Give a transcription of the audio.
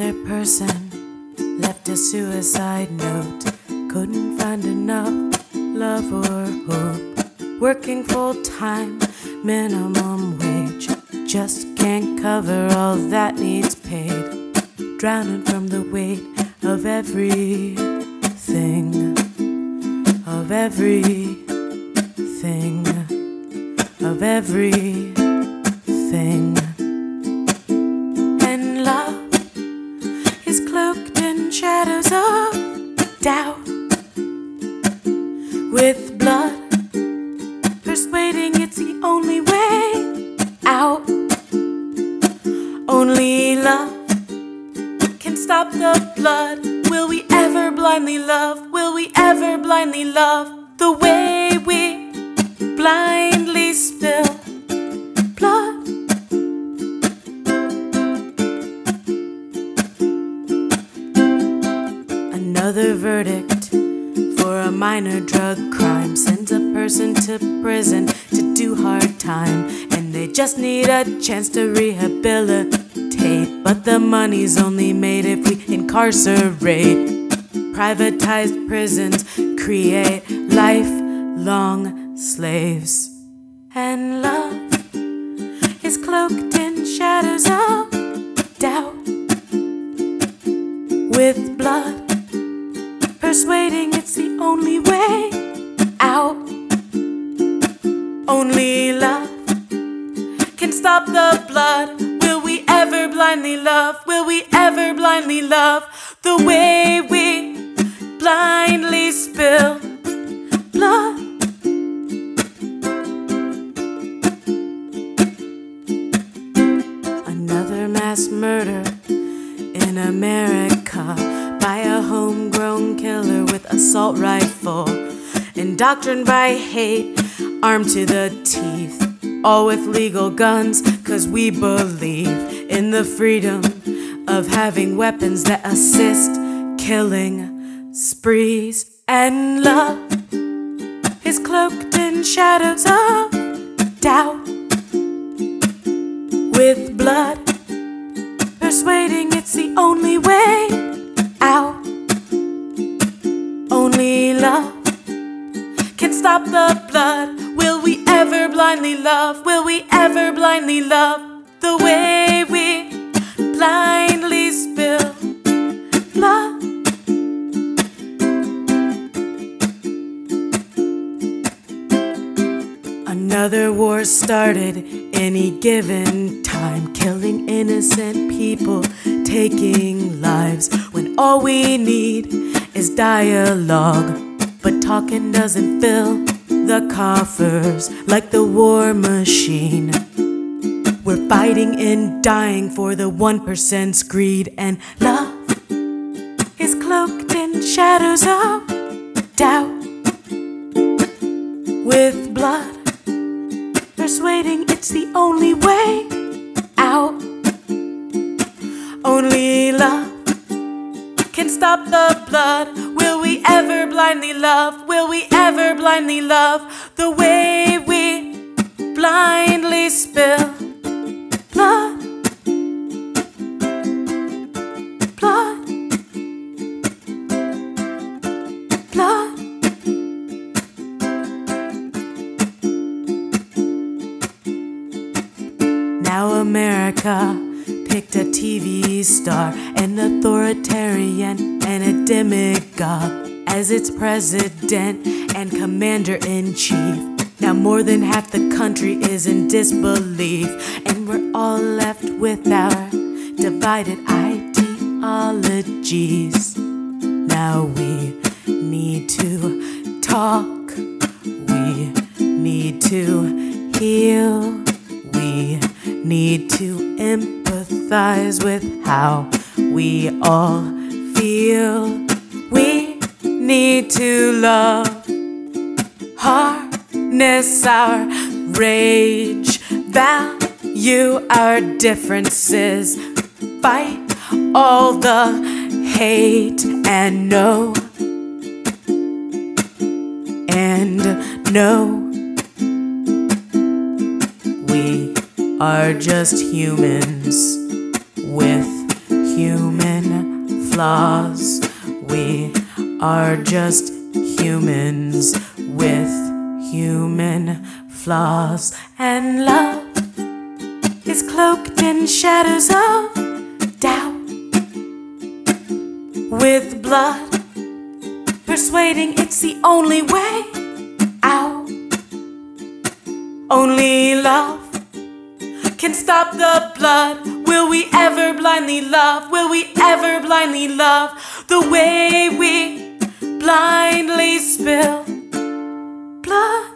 Another person left a suicide note. Couldn't find enough love or hope. Working full-time, minimum wage. Just can't cover all that needs paid. Drowning from the weight of everything. Of everything. Of everything. And love is cloaked in shadows of doubt, with blood persuading it's the only way out. Only love can stop the blood. Will we ever blindly love? Will we ever blindly love the way we blindly spill blood? Another verdict for a minor drug crime sends a person to prison to do hard time, and they just need a chance to rehabilitate. But the money's only made if we incarcerate. Privatized prisons create lifelong slaves. And love is cloaked in shadows of doubt, with blood persuading it's the only way out. Only love can stop the blood. Will we ever blindly love? Will we ever blindly love the way we blindly spill blood? Another mass murder in America by a homegrown killer with assault rifle, indoctrined by hate, armed to the teeth, all with legal guns, 'cause we believe in the freedom of having weapons that assist killing sprees. And love is cloaked in shadows of doubt, with blood persuading it's the only way out. Only love can stop the blood. Will we ever blindly love? Will we ever blindly love the way we blindly spill blood? Another war started any given time, killing innocent people, taking lives, when all we need is dialogue. But talking doesn't fill the coffers like the war machine. We're fighting and dying for the 1%'s greed. And love is cloaked in shadows of doubt, with blood persuading it's the only way out. Only love can stop the blood. Will we ever blindly love? Will we ever blindly love the way we blindly spill blood? Blood. Blood. Now America picked a TV star, an authoritarian and a demigod as its president and commander-in-chief. Now more than half the country is in disbelief, and we're all left with our divided ideologies. Now we need to talk, we need to heal, we need to empathize with how we all feel. We need to love, harness our rage, value our differences, fight all the hate, and know we are just humans with human flaws. We are just humans with human flaws. And love is cloaked in shadows of doubt, with blood persuading it's the only way out. Only love can stop the blood. Will we ever blindly love? Will we ever blindly love the way we blindly spill blood?